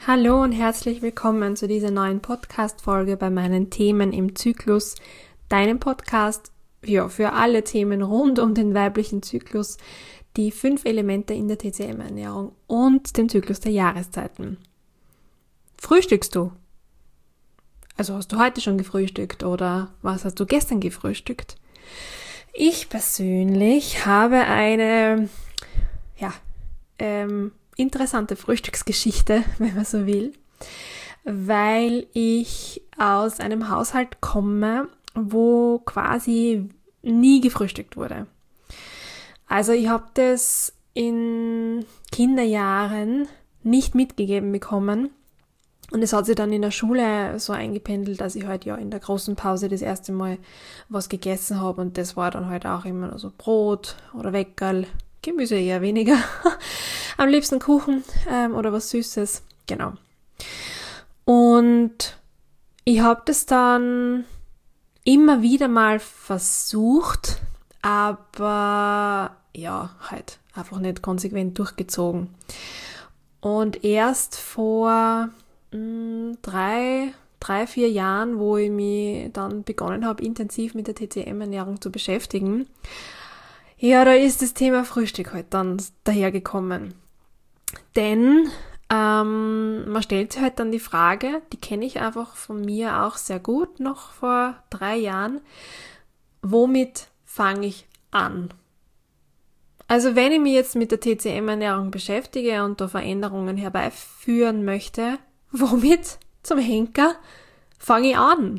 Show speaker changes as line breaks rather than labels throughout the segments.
Hallo und herzlich willkommen zu dieser neuen Podcast-Folge bei meinen Themen im Zyklus, deinem Podcast für alle Themen rund um den weiblichen Zyklus, die 5 Elemente in der TCM-Ernährung und den Zyklus der Jahreszeiten. Frühstückst du? Also hast du heute schon gefrühstückt oder was hast du gestern gefrühstückt? Ich persönlich habe eine, interessante Frühstücksgeschichte, wenn man so will, weil ich aus einem Haushalt komme, wo quasi nie gefrühstückt wurde. Also ich habe das in Kinderjahren nicht mitgegeben bekommen und es hat sich dann in der Schule so eingependelt, dass ich halt in der großen Pause das erste Mal was gegessen habe und das war dann halt auch immer nur so Brot oder Weckerl, Gemüse eher weniger. Am liebsten Kuchen oder was Süßes, genau. Und ich habe das dann immer wieder mal versucht, aber halt einfach nicht konsequent durchgezogen. Und erst vor 3-4 Jahren, wo ich mich dann begonnen habe, intensiv mit der TCM-Ernährung zu beschäftigen, da ist das Thema Frühstück halt dann dahergekommen. Denn man stellt sich halt dann die Frage, die kenne ich einfach von mir auch sehr gut, noch vor 3 Jahren, womit fange ich an? Also wenn ich mich jetzt mit der TCM-Ernährung beschäftige und da Veränderungen herbeiführen möchte, womit zum Henker fange ich an?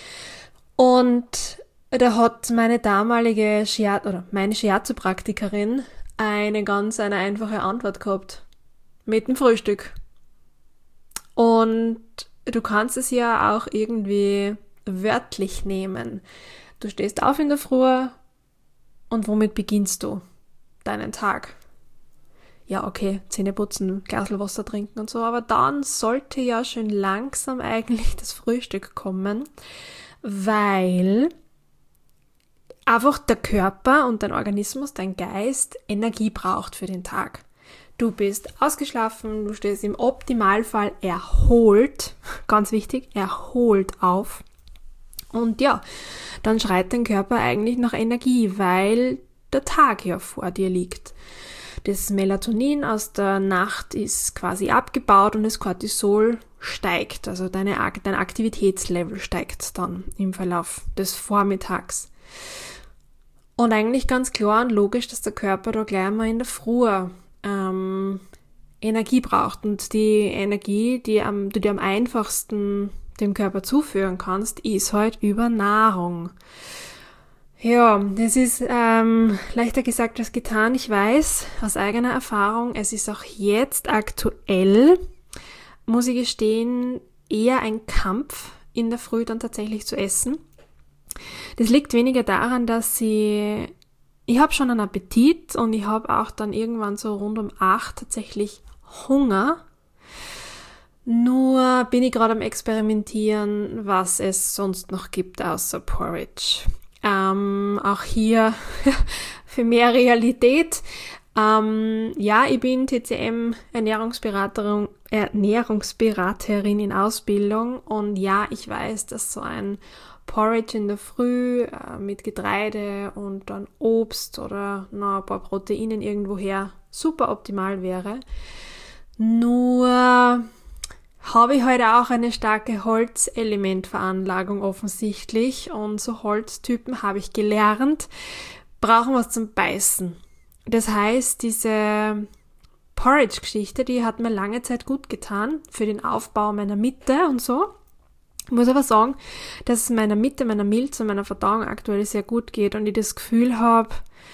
Und da hat meine damalige meine Shiatsu-Praktikerin eine einfache Antwort gehabt. Mit dem Frühstück. Und du kannst es ja auch irgendwie wörtlich nehmen. Du stehst auf in der Früh und womit beginnst du deinen Tag? Ja, okay, Zähne putzen, Glasl Wasser trinken und so, aber dann sollte ja schon langsam eigentlich das Frühstück kommen, weil einfach der Körper und dein Organismus, dein Geist Energie braucht für den Tag. Du bist ausgeschlafen, du stehst im Optimalfall erholt, ganz wichtig, erholt auf. Und dann schreit dein Körper eigentlich nach Energie, weil der Tag ja vor dir liegt. Das Melatonin aus der Nacht ist quasi abgebaut und das Cortisol steigt, also dein Aktivitätslevel steigt dann im Verlauf des Vormittags. Und eigentlich ganz klar und logisch, dass der Körper da gleich mal in der Früh Energie braucht. Und die Energie, die du dir am einfachsten dem Körper zuführen kannst, ist halt über Nahrung. Ja, das ist leichter gesagt als getan. Ich weiß aus eigener Erfahrung, es ist auch jetzt aktuell, muss ich gestehen, eher ein Kampf in der Früh dann tatsächlich zu essen. Das liegt weniger daran, dass ich habe schon einen Appetit und ich habe auch dann irgendwann so rund um 8 tatsächlich Hunger. Nur bin ich gerade am Experimentieren, was es sonst noch gibt außer Porridge. Auch hier für mehr Realität. Ich bin TCM Ernährungsberaterin in Ausbildung und ich weiß, dass so ein Porridge in der Früh mit Getreide und dann Obst oder noch ein paar Proteinen irgendwoher super optimal wäre. Nur habe ich heute auch eine starke Holzelementveranlagung offensichtlich und so Holztypen, habe ich gelernt, brauchen was zum Beißen. Das heißt, diese Porridge-Geschichte, die hat mir lange Zeit gut getan für den Aufbau meiner Mitte und so. Ich muss aber sagen, dass es meiner Mitte, meiner Milz und meiner Verdauung aktuell sehr gut geht und ich das Gefühl habe,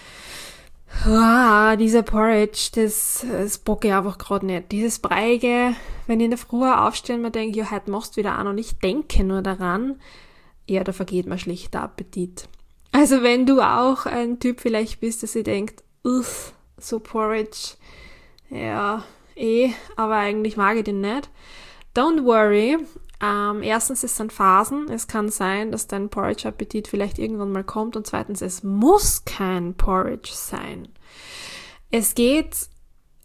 dieser Porridge, das bocke ich einfach gerade nicht. Dieses Breiige, wenn ich in der Früh aufstehe und mir denke, heute machst du wieder an und ich denke nur daran, da vergeht mir schlicht der Appetit. Also wenn du auch ein Typ vielleicht bist, dass ihr denkt, so Porridge, aber eigentlich mag ich den nicht. Don't worry. Erstens, es sind Phasen. Es kann sein, dass dein Porridge-Appetit vielleicht irgendwann mal kommt und zweitens, es muss kein Porridge sein. Es geht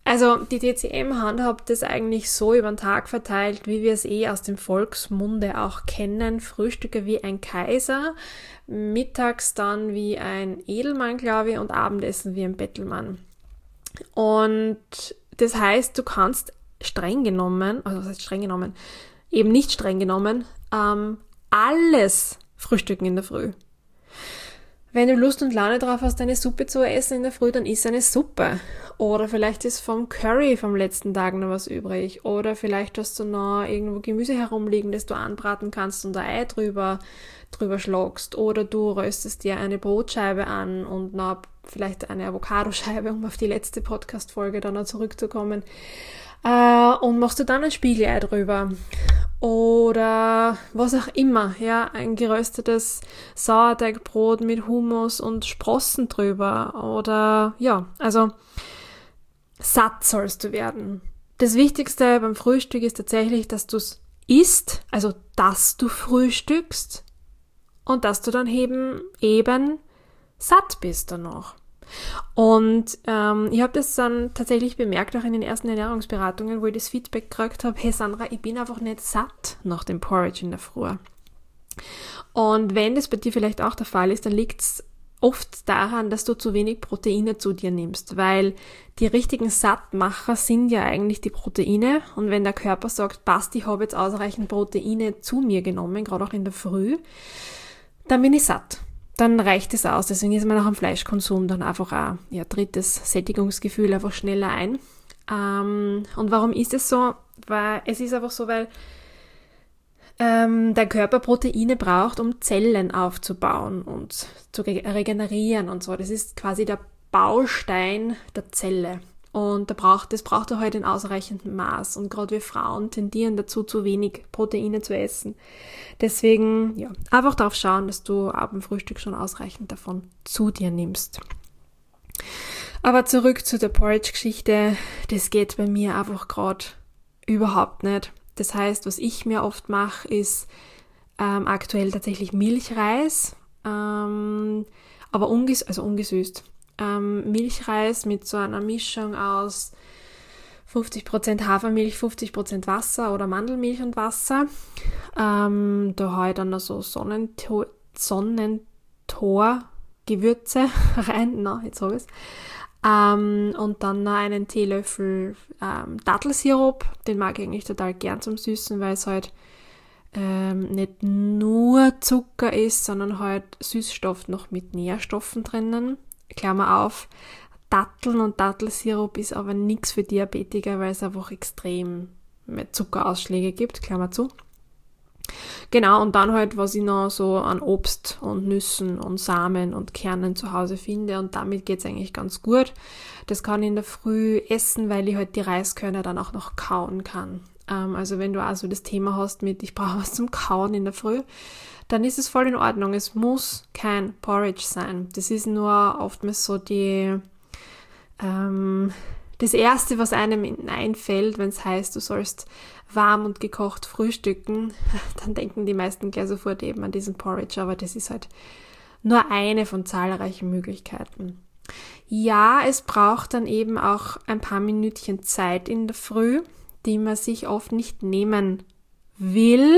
Also die TCM handhabt das eigentlich so über den Tag verteilt, wie wir es aus dem Volksmunde auch kennen. Frühstücke wie ein Kaiser, mittags dann wie ein Edelmann, glaube ich, und Abendessen wie ein Bettelmann. Und das heißt, du kannst streng genommen, also was heißt streng genommen, eben nicht streng genommen, alles frühstücken in der Früh. Wenn du Lust und Laune drauf hast, eine Suppe zu essen in der Früh, dann iss eine Suppe. Oder vielleicht ist vom Curry vom letzten Tag noch was übrig. Oder vielleicht hast du noch irgendwo Gemüse herumliegen, das du anbraten kannst und ein Ei drüber schlagst. Oder du röstest dir eine Brotscheibe an und noch vielleicht eine Avocadoscheibe, um auf die letzte Podcast-Folge dann noch zurückzukommen. Und machst du dann ein Spiegelei drüber. Oder was auch immer, ja, ein geröstetes Sauerteigbrot mit Hummus und Sprossen drüber. Oder, ja, also satt sollst du werden. Das Wichtigste beim Frühstück ist tatsächlich, dass du es isst, also dass du frühstückst und dass du dann eben satt bist danach. Und ich habe das dann tatsächlich bemerkt, auch in den ersten Ernährungsberatungen, wo ich das Feedback gekriegt habe, hey Sandra, ich bin einfach nicht satt nach dem Porridge in der Früh. Und wenn das bei dir vielleicht auch der Fall ist, dann liegt es oft daran, dass du zu wenig Proteine zu dir nimmst, weil die richtigen Sattmacher sind ja eigentlich die Proteine. Und wenn der Körper sagt, passt, ich habe jetzt ausreichend Proteine zu mir genommen, gerade auch in der Früh, dann bin ich satt. Dann reicht es aus. Deswegen ist man nach dem Fleischkonsum dann einfach auch, tritt das Sättigungsgefühl einfach schneller ein. Und warum ist es so? Weil es ist einfach so, weil der Körper Proteine braucht, um Zellen aufzubauen und zu regenerieren und so. Das ist quasi der Baustein der Zelle. Und das braucht er halt in ausreichendem Maß. Und gerade wir Frauen tendieren dazu, zu wenig Proteine zu essen. Deswegen, einfach darauf schauen, dass du ab dem Frühstück schon ausreichend davon zu dir nimmst. Aber zurück zu der Porridge-Geschichte. Das geht bei mir einfach gerade überhaupt nicht. Das heißt, was ich mir oft mache, ist aktuell tatsächlich Milchreis, aber ungesüßt. Milchreis mit so einer Mischung aus 50% Hafermilch, 50% Wasser oder Mandelmilch und Wasser. Da haue ich dann noch so Sonnentor-Gewürze rein. Jetzt habe ich es. Und dann noch einen Teelöffel Dattelsirup. Den mag ich eigentlich total gern zum Süßen, weil es halt nicht nur Zucker ist, sondern halt Süßstoff noch mit Nährstoffen drinnen. Klammer auf, Datteln und Dattelsirup ist aber nichts für Diabetiker, weil es einfach extrem Zuckerausschläge gibt, Klammer zu. Genau, und dann halt, was ich noch so an Obst und Nüssen und Samen und Kernen zu Hause finde, und damit geht's eigentlich ganz gut. Das kann ich in der Früh essen, weil ich halt die Reiskörner dann auch noch kauen kann. Also wenn du also das Thema hast mit, ich brauche was zum Kauen in der Früh, dann ist es voll in Ordnung. Es muss kein Porridge sein. Das ist nur oftmals so das Erste, was einem einfällt, wenn es heißt, du sollst warm und gekocht frühstücken, dann denken die meisten gleich sofort eben an diesen Porridge, aber das ist halt nur eine von zahlreichen Möglichkeiten. Ja, es braucht dann eben auch ein paar Minütchen Zeit in der Früh, die man sich oft nicht nehmen will,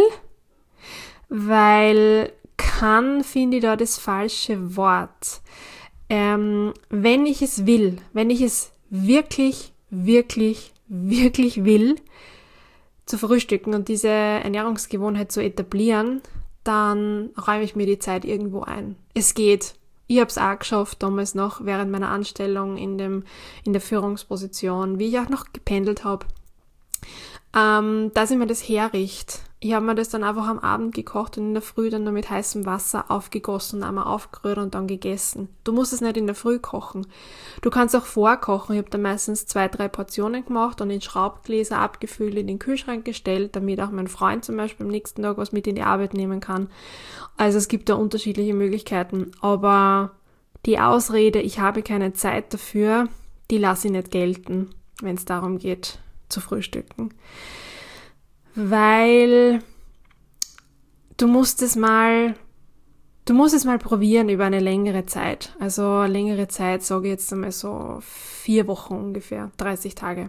weil finde ich da das falsche Wort. Wenn ich es will, wenn ich es wirklich, wirklich, wirklich will, zu frühstücken und diese Ernährungsgewohnheit zu etablieren, dann räume ich mir die Zeit irgendwo ein. Es geht. Ich habe es auch geschafft, damals noch während meiner Anstellung in der Führungsposition, wie ich auch noch gependelt habe, dass ich mir das herrichte. Ich habe mir das dann einfach am Abend gekocht und in der Früh dann nur mit heißem Wasser aufgegossen, einmal aufgerührt und dann gegessen. Du musst es nicht in der Früh kochen. Du kannst auch vorkochen. Ich habe dann meistens 2-3 Portionen gemacht und in Schraubgläser abgefüllt, in den Kühlschrank gestellt, damit auch mein Freund zum Beispiel am nächsten Tag was mit in die Arbeit nehmen kann. Also es gibt da unterschiedliche Möglichkeiten. Aber die Ausrede, ich habe keine Zeit dafür, die lasse ich nicht gelten, wenn es darum geht, zu frühstücken. Weil du musst es mal Du musst es mal probieren über eine längere Zeit. Also längere Zeit, sage ich jetzt einmal so 4 Wochen ungefähr, 30 Tage.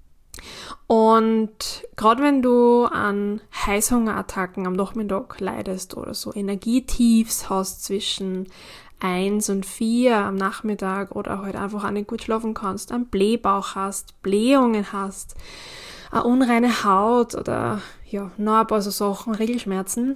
Und gerade wenn du an Heißhungerattacken am Nachmittag leidest oder so Energietiefs hast zwischen 1 und 4 am Nachmittag oder halt einfach auch nicht gut schlafen kannst, einen Blähbauch hast, Blähungen hast, eine unreine Haut oder ja, noch ein paar so Sachen, Regelschmerzen,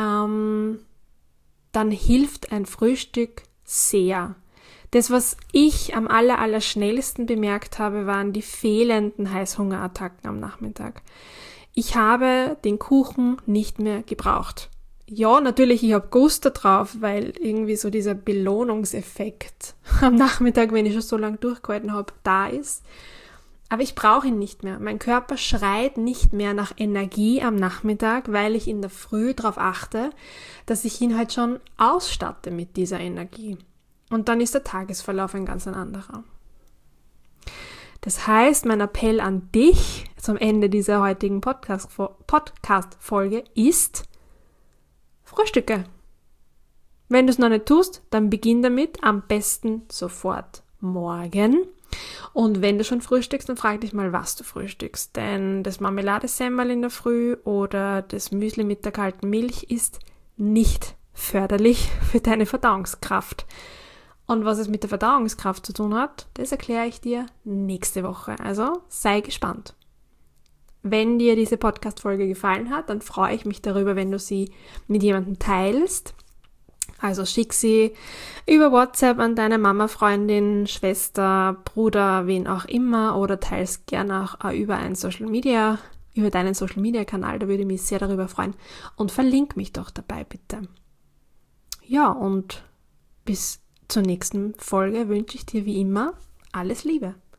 dann hilft ein Frühstück sehr. Das, was ich am allerschnellsten bemerkt habe, waren die fehlenden Heißhungerattacken am Nachmittag. Ich habe den Kuchen nicht mehr gebraucht. Ja, natürlich, ich habe Gusto drauf, weil irgendwie so dieser Belohnungseffekt am Nachmittag, wenn ich schon so lange durchgehalten habe, da ist. Aber ich brauche ihn nicht mehr. Mein Körper schreit nicht mehr nach Energie am Nachmittag, weil ich in der Früh darauf achte, dass ich ihn halt schon ausstatte mit dieser Energie. Und dann ist der Tagesverlauf ein ganz anderer. Das heißt, mein Appell an dich zum Ende dieser heutigen Podcast-Folge ist: Frühstücke. Wenn du es noch nicht tust, dann beginn damit, am besten sofort morgen. Und wenn du schon frühstückst, dann frag dich mal, was du frühstückst. Denn das Marmeladesemmel in der Früh oder das Müsli mit der kalten Milch ist nicht förderlich für deine Verdauungskraft. Und was es mit der Verdauungskraft zu tun hat, das erkläre ich dir nächste Woche. Also sei gespannt. Wenn dir diese Podcast-Folge gefallen hat, dann freue ich mich darüber, wenn du sie mit jemandem teilst. Also schick sie über WhatsApp an deine Mama, Freundin, Schwester, Bruder, wen auch immer, oder teils gerne auch über deinen Social Media Kanal, da würde ich mich sehr darüber freuen. Und verlink mich doch dabei, bitte. Ja, und bis zur nächsten Folge wünsche ich dir wie immer alles Liebe.